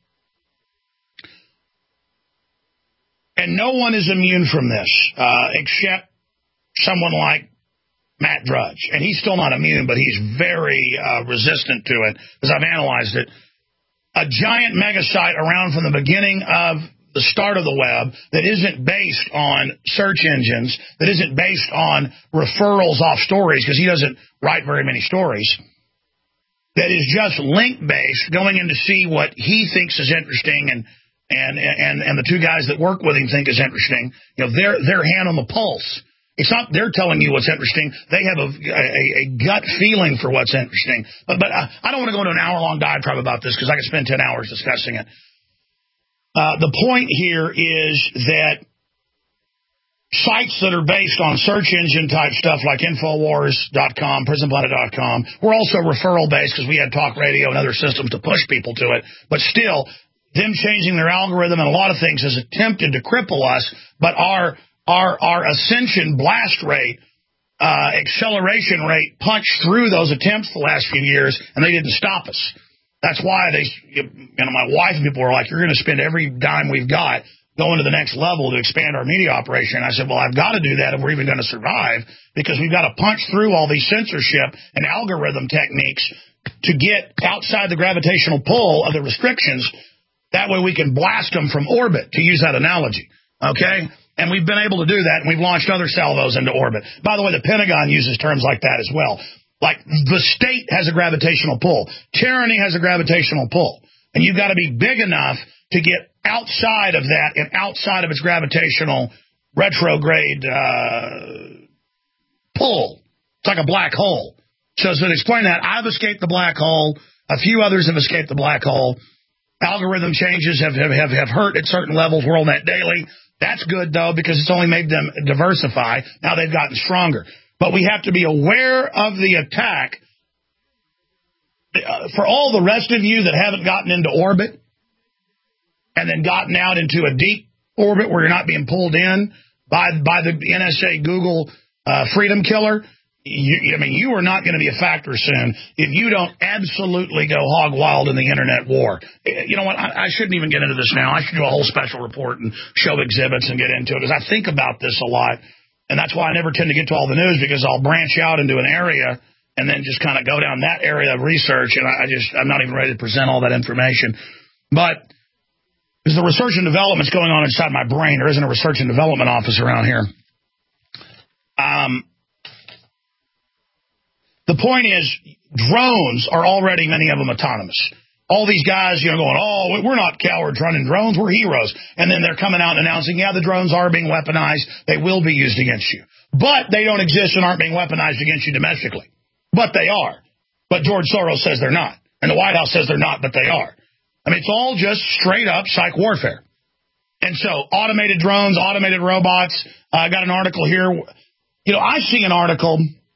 And no one is immune from this, uh, except someone like Matt Drudge. And he's still not immune, but he's very uh, resistant to it, because I've analyzed it. A giant mega site around from the beginning of the start of the web that isn't based on search engines, that isn't based on referrals off stories, because he doesn't write very many stories, that is just link-based, going in to see what he thinks is interesting and And, and and the two guys that work with him think is interesting. You know, their their hand on the pulse. It's not they're telling you what's interesting. They have a a, a gut feeling for what's interesting. But but uh, I don't want to go into an hour long diatribe about this because I could spend ten hours discussing it. Uh, the point here is that sites that are based on search engine type stuff like Infowars dot com, Prison Planet dot com, we're also referral based because we had talk radio and other systems to push people to it. But still, them changing their algorithm and a lot of things has attempted to cripple us. But our our our ascension blast rate, uh, acceleration rate punched through those attempts the last few years, and they didn't stop us. That's why they, you know, my wife and people were like, "You're going to spend every dime we've got going to the next level to expand our media operation." I said, well, I've got to do that if we're even going to survive, because we've got to punch through all these censorship and algorithm techniques to get outside the gravitational pull of the restrictions. That way we can blast them from orbit, to use that analogy. Okay? And we've been able to do that, and we've launched other salvos into orbit. By the way, the Pentagon uses terms like that as well. Like, the state has a gravitational pull. Tyranny has a gravitational pull. And you've got to be big enough to get outside of that and outside of its gravitational retrograde uh, pull. It's like a black hole. So, so to explain that, I've escaped the black hole. A few others have escaped the black hole. Algorithm changes have, have, have, have hurt at certain levels. WorldNet Daily. That's good, though, because it's only made them diversify. Now they've gotten stronger. But we have to be aware of the attack. Uh, for all the rest of you that haven't gotten into orbit, and then gotten out into a deep orbit where you're not being pulled in by by the N S A Google uh, freedom killer, you, I mean, you are not going to be a factor soon if you don't absolutely go hog wild in the internet war. You know what? I, I shouldn't even get into this now. I should do a whole special report and show exhibits and get into it, because I think about this a lot, and that's why I never tend to get to all the news, because I'll branch out into an area and then just kind of go down that area of research, and I, I just I'm not even ready to present all that information. But because the research and development's going on inside my brain. There isn't a research and development office around here. Um, the point is, drones are already, many of them, autonomous. All these guys, you know, going, oh, we're not cowards running drones, we're heroes. And then they're coming out and announcing, yeah, the drones are being weaponized. They will be used against you. But they don't exist and aren't being weaponized against you domestically. But they are. But George Soros says they're not. And the White House says they're not, but they are. I mean, it's all just straight-up psych warfare. And so, automated drones, automated robots. I uh, got an article here. You know, I see an article.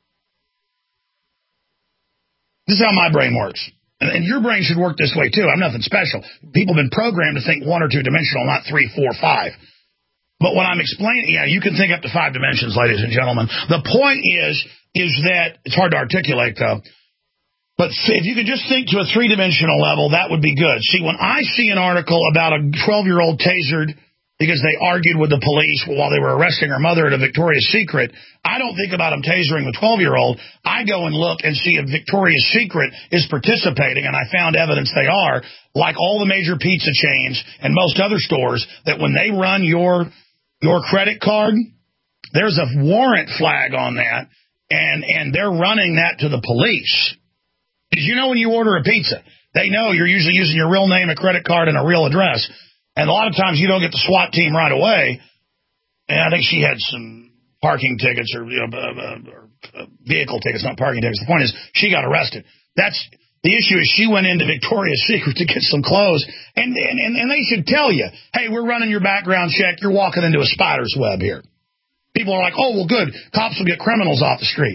This is how my brain works. And, and your brain should work this way, too. I'm nothing special. People have been programmed to think one or two-dimensional, not three, four, five. But when I'm explaining, yeah, you can think up to five dimensions, ladies and gentlemen. The point is, is that, it's hard to articulate, though. But if you could just think to a three-dimensional level, that would be good. See, when I see an article about a twelve-year-old tasered because they argued with the police while they were arresting her mother at a Victoria's Secret, I don't think about them tasering the twelve-year-old. I go and look and see if Victoria's Secret is participating, and I found evidence they are, like all the major pizza chains and most other stores, that when they run your, your credit card, there's a warrant flag on that, and, and they're running that to the police. Because you know when you order a pizza, they know you're usually using your real name, a credit card, and a real address. And a lot of times you don't get the SWAT team right away. And I think she had some parking tickets or, you know, uh, uh, vehicle tickets, not parking tickets. The point is she got arrested. That's the issue. Is she went into Victoria's Secret to get some clothes. And, and, and they should tell you, hey, we're running your background check. You're walking into a spider's web here. People are like, oh, well, good. Cops will get criminals off the street.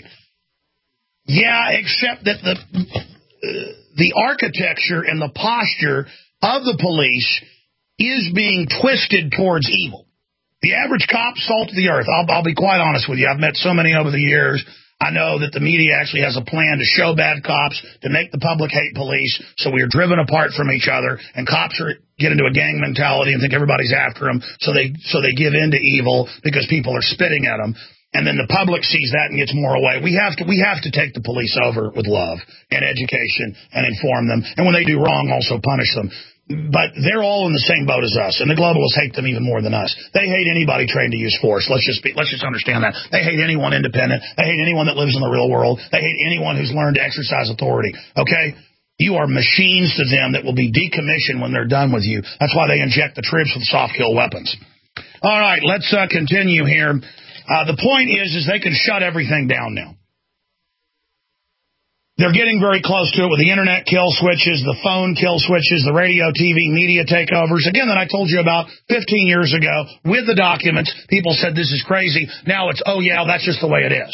Yeah, except that the uh, the architecture and the posture of the police is being twisted towards evil. The average cop, salt of the earth. I'll, I'll be quite honest with you. I've met so many over the years. I know that the media actually has a plan to show bad cops, to make the public hate police, so we are driven apart from each other, and cops are get into a gang mentality and think everybody's after them, so they so they give in to evil because people are spitting at them. And then the public sees that and gets more away. We have to we have to take the police over with love and education and inform them. And when they do wrong, also punish them. But they're all in the same boat as us, and the globalists hate them even more than us. They hate anybody trained to use force. Let's just be, let's just understand that. They hate anyone independent. They hate anyone that lives in the real world. They hate anyone who's learned to exercise authority. Okay? You are machines to them that will be decommissioned when they're done with you. That's why they inject the troops with soft kill weapons. All right, let's uh, continue here. Uh, the point is, is they can shut everything down now. They're getting very close to it with the internet kill switches, the phone kill switches, the radio, T V, media takeovers. Again, that I told you about fifteen years ago with the documents. People said this is crazy. Now it's, oh, yeah, that's just the way it is.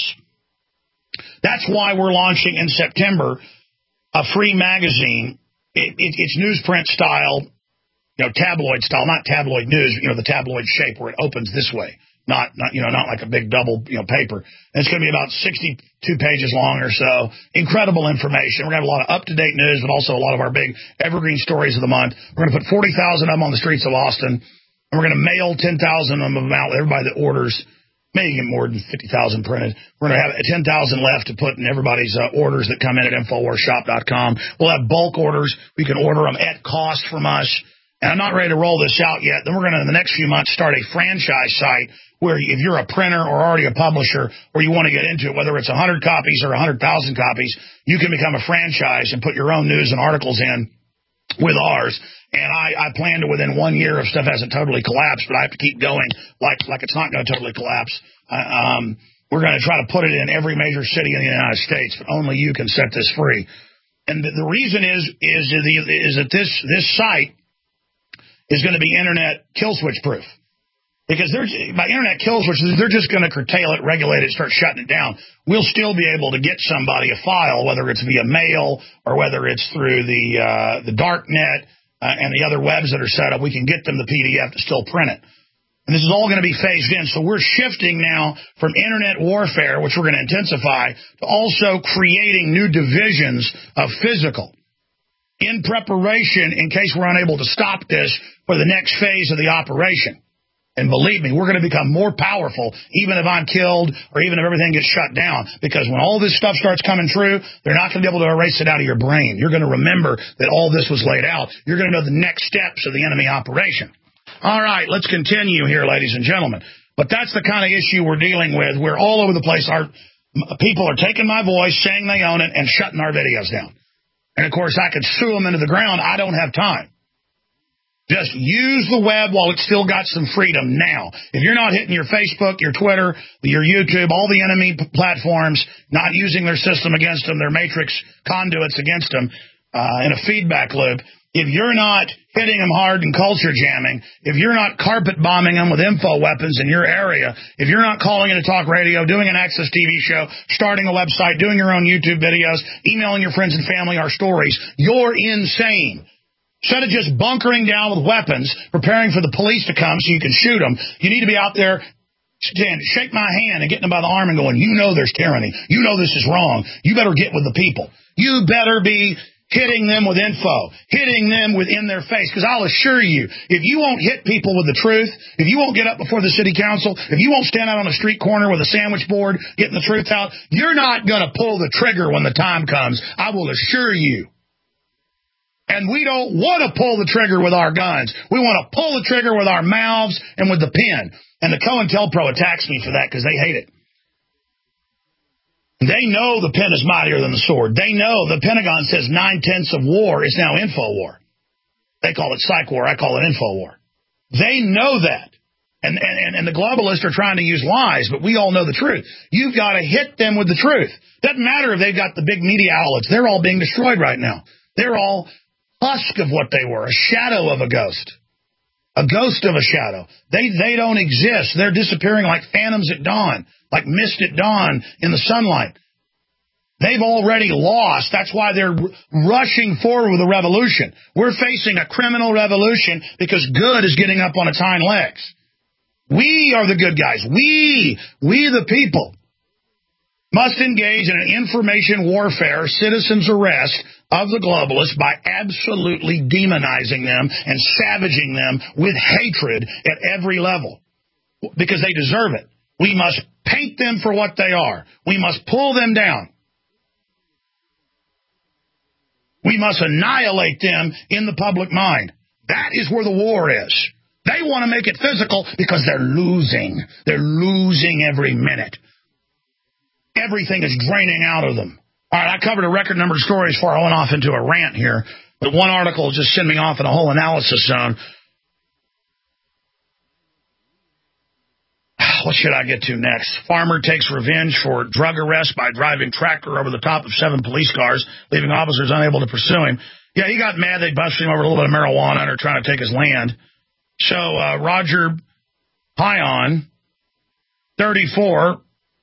That's why we're launching in September a free magazine. It, it, it's newsprint style, you know, tabloid style, not tabloid news, you know, the tabloid shape where it opens this way. Not, not, you know, not like a big double, you know, paper. And it's going to be about sixty-two pages long or so. Incredible information. We're going to have a lot of up-to-date news, but also a lot of our big evergreen stories of the month. We're going to put forty thousand of them on the streets of Austin, and we're going to mail ten thousand of them out to everybody that orders. Maybe get more than fifty thousand printed. We're going to have ten thousand left to put in everybody's uh, orders that come in at Infowars Shop dot com. We'll have bulk orders. We can order them at cost from us. And I'm not ready to roll this out yet. Then we're going to, in the next few months, start a franchise site where if you're a printer or already a publisher or you want to get into it, whether it's one hundred copies or one hundred thousand copies, you can become a franchise and put your own news and articles in with ours. And I, I plan to, within one year, if stuff hasn't totally collapsed, but I have to keep going like like it's not going to totally collapse, uh, um, we're going to try to put it in every major city in the United States, but only you can set this free. And the, the reason is is, the, is that this this site is going to be internet kill switch proof. Because they're, by internet kill switches, they're just going to curtail it, regulate it, start shutting it down. We'll still be able to get somebody a file, whether it's via mail or whether it's through the uh, the dark net uh, and the other webs that are set up. We can get them the P D F to still print it. And this is all going to be phased in. So we're shifting now from internet warfare, which we're going to intensify, to also creating new divisions of physical in preparation in case we're unable to stop this for the next phase of the operation. And believe me, we're going to become more powerful even if I'm killed or even if everything gets shut down. Because when all this stuff starts coming true, they're not going to be able to erase it out of your brain. You're going to remember that all this was laid out. You're going to know the next steps of the enemy operation. All right, let's continue here, ladies and gentlemen. But that's the kind of issue we're dealing with. We're all over the place. Our people are taking my voice, saying they own it, and shutting our videos down. And, of course, I could sue them into the ground. I don't have time. Just use the web while it's still got some freedom now. If you're not hitting your Facebook, your Twitter, your YouTube, all the enemy p- platforms, not using their system against them, their matrix conduits against them uh, in a feedback loop, if you're not hitting them hard and culture jamming, if you're not carpet bombing them with info weapons in your area, if you're not calling into talk radio, doing an Access T V show, starting a website, doing your own YouTube videos, emailing your friends and family our stories, you're insane. Instead of just bunkering down with weapons, preparing for the police to come so you can shoot them, you need to be out there saying, shake my hand and getting them by the arm and going, you know there's tyranny. You know this is wrong. You better get with the people. You better be hitting them with info, hitting them within their face. Because I'll assure you, if you won't hit people with the truth, if you won't get up before the city council, if you won't stand out on a street corner with a sandwich board getting the truth out, you're not going to pull the trigger when the time comes. I will assure you. And we don't want to pull the trigger with our guns. We want to pull the trigger with our mouths and with the pen. And the COINTELPRO attacks me for that because they hate it. They know the pen is mightier than the sword. They know the Pentagon says nine-tenths of war is now info war. They call it psych war. I call it info war. They know that. And, and, and the globalists are trying to use lies, but we all know the truth. You've got to hit them with the truth. Doesn't matter if they've got the big media outlets. They're all being destroyed right now. They're all husk of what they were, a shadow of a ghost. A ghost of a shadow. They they don't exist. They're disappearing like phantoms at dawn, like mist at dawn in the sunlight. They've already lost. That's why they're rushing forward with a revolution. We're facing a criminal revolution because good is getting up on its hind legs. We are the good guys. We, we the people, must engage in an information warfare, citizens arrest of the globalists by absolutely demonizing them and savaging them with hatred at every level because they deserve it. We must paint them for what they are. We must pull them down. We must annihilate them in the public mind. That is where the war is. They want to make it physical because they're losing. They're losing every minute. Everything is draining out of them. All right, I covered a record number of stories before I went off into a rant here, but one article just sent me off in a whole analysis zone. what should I get to next? Farmer takes revenge for drug arrest by driving tractor over the top of seven police cars, leaving officers unable to pursue him. Yeah, he got mad. They busted him over a little bit of marijuana and are trying to take his land. So uh, Roger Pion, thirty-four,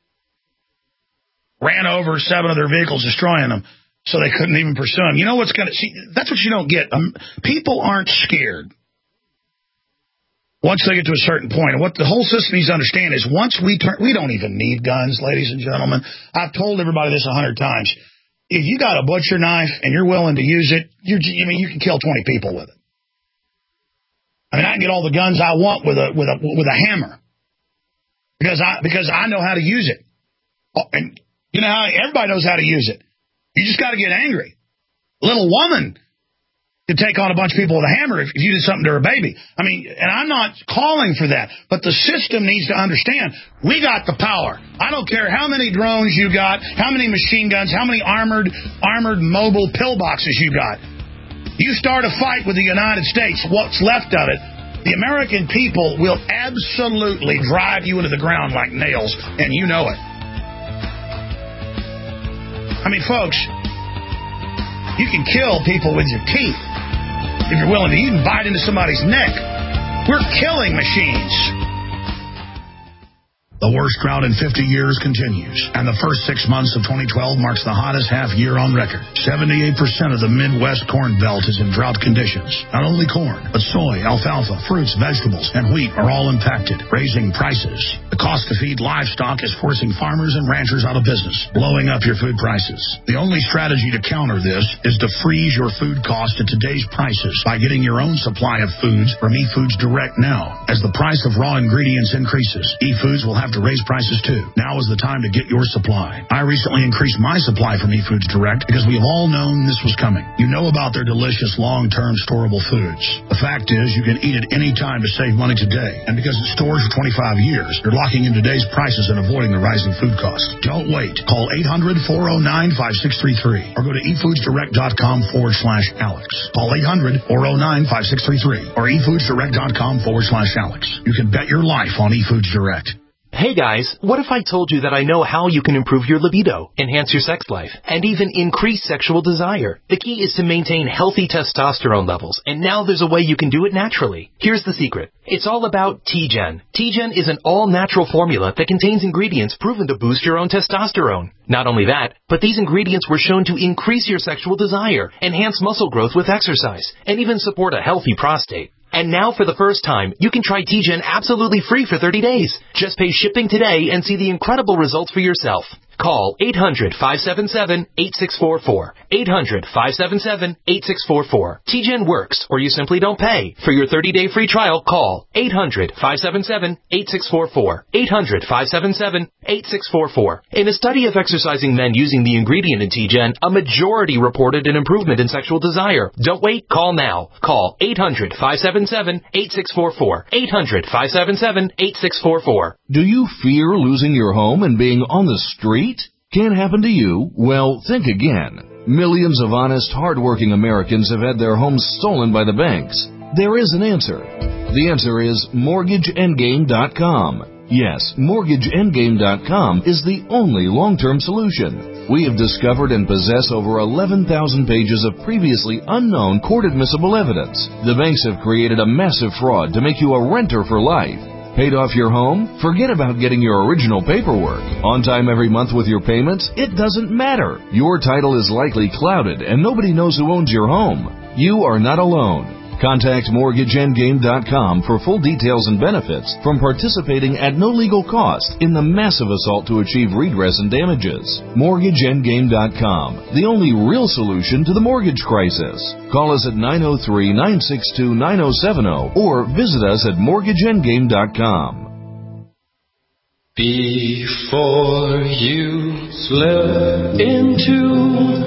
ran over seven of their vehicles, destroying them, so they couldn't even pursue him. You know what's going to see? That's what you don't get. Um, people aren't scared once they get to a certain point. And what the whole system needs to understand is once we turn, we don't even need guns, ladies and gentlemen. I've told everybody this a hundred times. If you got a butcher knife and you're willing to use it, you're, I mean, you can kill twenty people with it. I mean, I can get all the guns I want with a with a with a hammer because I because I know how to use it. And you know how everybody knows how to use it. You just got to get angry. A little woman could take on a bunch of people with a hammer if, if you did something to her baby. I mean, and I'm not calling for that, but the system needs to understand we got the power. I don't care how many drones you got, how many machine guns, how many armored armored mobile pillboxes you got. You start a fight with the United States, what's left of it, the American people will absolutely drive you into the ground like nails, and you know it. I mean, folks, you can kill people with your teeth if you're willing to. You can bite into somebody's neck. We're killing machines. The worst drought in fifty years continues, and the first six months of twenty twelve marks the hottest half year on record. seventy-eight percent of the Midwest Corn Belt is in drought conditions. Not only corn, but soy, alfalfa, fruits, vegetables, and wheat are all impacted, raising prices. The cost to feed livestock is forcing farmers and ranchers out of business, blowing up your food prices. The only strategy to counter this is to freeze your food cost at today's prices by getting your own supply of foods from eFoods Direct now. As the price of raw ingredients increases, eFoods will have to raise prices too. Now is the time to get your supply. I recently increased my supply from eFoods Direct because we've all known this was coming. You know about their delicious long-term storable foods. The fact is you can eat it any time to save money today. And because it stores for twenty-five years, you're locking in today's prices and avoiding the rising food costs. Don't wait. Call eight hundred, four oh nine, five six three three or go to efoodsdirect.com forward slash Alex. Call eight hundred, four oh nine, five six three three or efoodsdirect.com forward slash Alex. You can bet your life on eFoods Direct. Hey guys, what if I told you that I know how you can improve your libido, enhance your sex life, and even increase sexual desire? The key is to maintain healthy testosterone levels, and now there's a way you can do it naturally. Here's the secret. It's all about T-Gen. T-Gen is an all-natural formula that contains ingredients proven to boost your own testosterone. Not only that, but these ingredients were shown to increase your sexual desire, enhance muscle growth with exercise, and even support a healthy prostate. And now, for the first time, you can try T-Gen absolutely free for thirty days. Just pay shipping today and see the incredible results for yourself. Call eight hundred, five seven seven, eight six four four. eight hundred, five seven seven, eight six four four. T-Gen works, or you simply don't pay. For your thirty-day free trial, call eight hundred, five seven seven, eight six four four. eight hundred, five seven seven, eight six four four. In a study of exercising men using the ingredient in T-Gen, a majority reported an improvement in sexual desire. Don't wait, call now. Call eight hundred, five seven seven, eight six four four. eight hundred, five seven seven, eight six four four. Do you fear losing your home and being on the street? Can't happen to you? Well, think again. Millions of honest, hard-working Americans have had their homes stolen by the banks. There is an answer. The answer is mortgage endgame dot com. Yes, mortgage endgame dot com is the only long-term solution. We have discovered and possess over eleven thousand pages of previously unknown court-admissible evidence. The banks have created a massive fraud to make you a renter for life. Paid off your home? Forget about getting your original paperwork. On time every month with your payments? It doesn't matter. Your title is likely clouded and nobody knows who owns your home. You are not alone. Contact mortgage endgame dot com for full details and benefits from participating at no legal cost in the massive assault to achieve redress and damages. mortgage endgame dot com, the only real solution to the mortgage crisis. Call us at nine oh three, nine six two, nine oh seven oh or visit us at mortgage endgame dot com. Before you slip into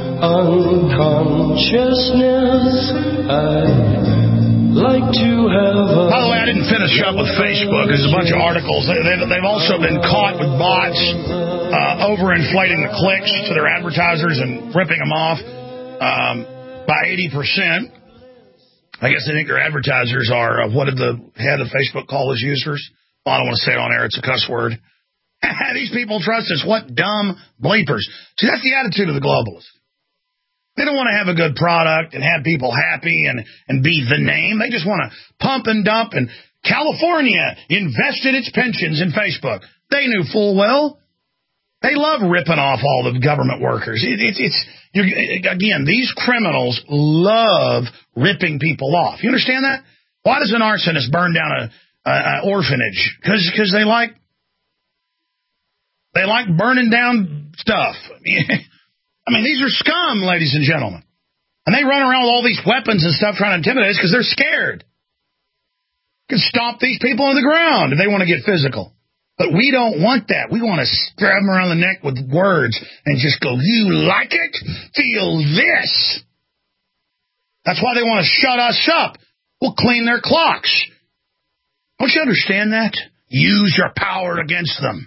unconsciousness, I like to have a... By the way, I didn't finish up with Facebook. There's a bunch of articles. They, they, they've also been caught with bots uh, overinflating the clicks to their advertisers and ripping them off um, by eighty percent. I guess they think their advertisers are, uh, what did the head of Facebook call his users? Well, I don't want to say it on air. It's a cuss word. These people trust us. What dumb bleepers. See, that's the attitude of the globalists. They don't want to have a good product and have people happy and, and be the name. They just want to pump and dump. And California invested its pensions in Facebook. They knew full well. They love ripping off all the government workers. It, it, it's you're, again, these criminals love ripping people off. You understand that? Why does an arsonist burn down a, a, a orphanage? Because because they like they like burning down stuff. I mean, these are scum, ladies and gentlemen, and they run around with all these weapons and stuff trying to intimidate us because they're scared. You can stomp these people on the ground if they want to get physical. But we don't want that. We want to grab them around the neck with words and just go, you like it? Feel this. That's why they want to shut us up. We'll clean their clocks. Don't you understand that? Use your power against them.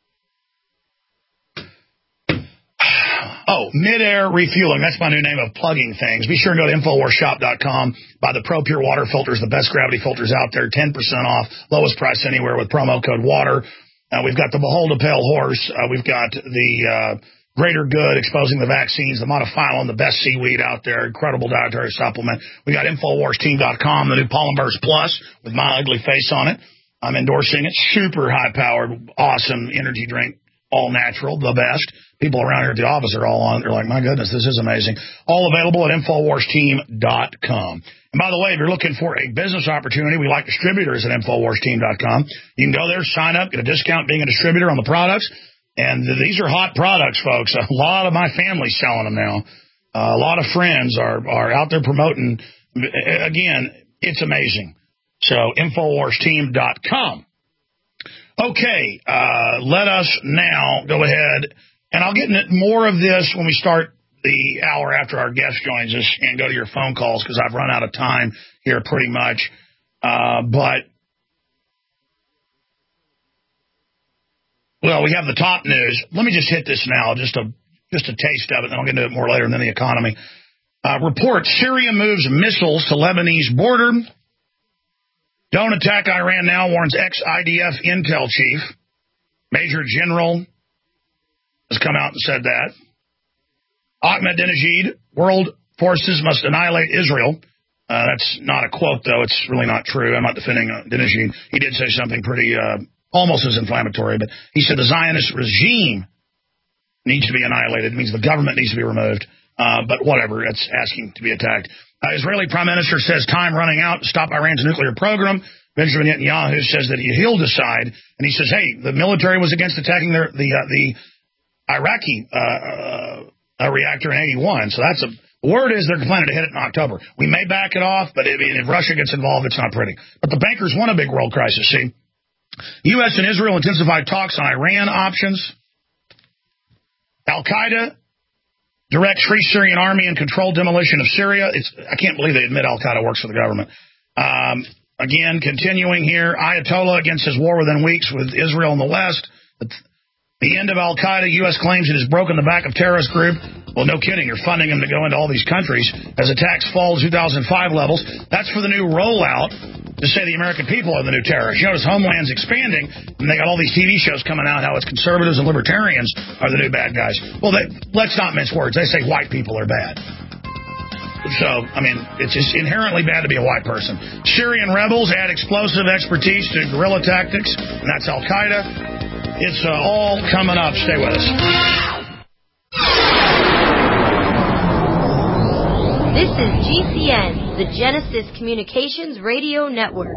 Oh, Mid-Air Refueling. That's my new name of plugging things. Be sure and go to Infowars Shop dot com. Buy the Pro Pure water filters, the best gravity filters out there, ten percent off, lowest price anywhere with promo code WATER. Uh, we've got the Behold a Pale Horse. Uh, we've got the uh, Greater Good, exposing the vaccines, the Monofilon, the best seaweed out there, incredible dietary supplement. We got Infowars Team dot com, the new Polymers Plus with my ugly face on it. I'm endorsing it. Super high-powered, awesome energy drink. All natural, the best. People around here at the office are all on. They're like, my goodness, this is amazing. All available at Infowars Team dot com. And by the way, if you're looking for a business opportunity, we like distributors at Infowars Team dot com. You can go there, sign up, get a discount being a distributor on the products. And these are hot products, folks. A lot of my family's selling them now. Uh, a lot of friends are, are out there promoting. Again, it's amazing. So Infowars Team dot com. Okay, uh, let us now go ahead, and I'll get into more of this when we start the hour after our guest joins us and go to your phone calls because I've run out of time here pretty much. Uh, but, well, we have the top news. Let me just hit this now, just a just a taste of it, and I'll get into it more later, and then the economy. Uh, report, Syria moves missiles to Lebanese border. Don't attack Iran now, warns ex-I D F intel chief. Major General has come out and said that. Ahmadinejad, world forces must annihilate Israel. Uh, that's not a quote, though. It's really not true. I'm not defending Ahmadinejad. He did say something pretty, uh, almost as inflammatory, but he said the Zionist regime needs to be annihilated. It means the government needs to be removed. Uh, but whatever, it's asking to be attacked. Uh, Israeli Prime Minister says time running out to stop Iran's nuclear program. Benjamin Netanyahu says that he, he'll decide, and he says, hey, the military was against attacking their, the uh, the Iraqi uh, uh, reactor in eighty-one. So that's a the word is they're planning to hit it in October. We may back it off, but if, if Russia gets involved, it's not pretty. But the bankers want a big world crisis, see? U S and Israel intensified talks on Iran options. Al-Qaeda directs Free Syrian Army and controlled demolition of Syria. It's, I can't believe they admit Al-Qaeda works for the government. Um, again, continuing here, Ayatollah against his war within weeks with Israel in the West. The, the end of Al-Qaeda, U S claims it has broken the back of terrorist group. Well, no kidding. You're funding them to go into all these countries as attacks fall to two thousand five levels. That's for the new rollout to say the American people are the new terrorists. You notice Homeland's expanding, and they got all these T V shows coming out how it's conservatives and libertarians are the new bad guys. Well, they, let's not mince words. They say white people are bad. So, I mean, it's just inherently bad to be a white person. Syrian rebels add explosive expertise to guerrilla tactics, and that's Al-Qaeda. It's uh, all coming up. Stay with us. This is G C N, the Genesis Communications Radio Network.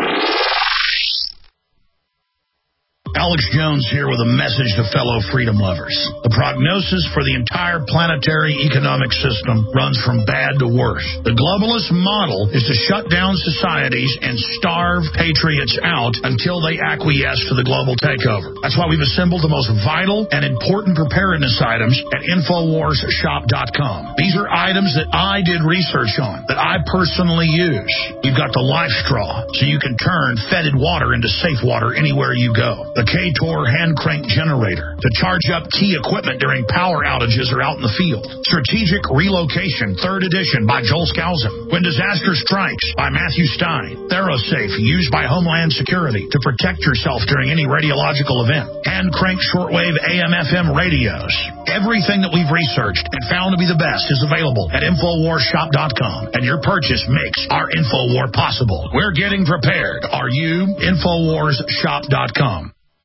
Alex Jones here with a message to fellow freedom lovers. The prognosis for the entire planetary economic system runs from bad to worse. The globalist model is to shut down societies and starve patriots out until they acquiesce to the global takeover. That's why we've assembled the most vital and important preparedness items at Infowars Shop dot com. These are items that I did research on, that I personally use. You've got the Life Straw, so you can turn fetid water into safe water anywhere you go. The K-Tor hand crank generator to charge up key equipment during power outages or out in the field. Strategic Relocation, third edition by Joel Skousen. When Disaster Strikes by Matthew Stein. ThyroSafe, used by Homeland Security to protect yourself during any radiological event. Hand crank shortwave A M F M radios. Everything that we've researched and found to be the best is available at Infowars Shop dot com, and your purchase makes our InfoWar possible. We're getting prepared. Are you? Infowars Shop dot com.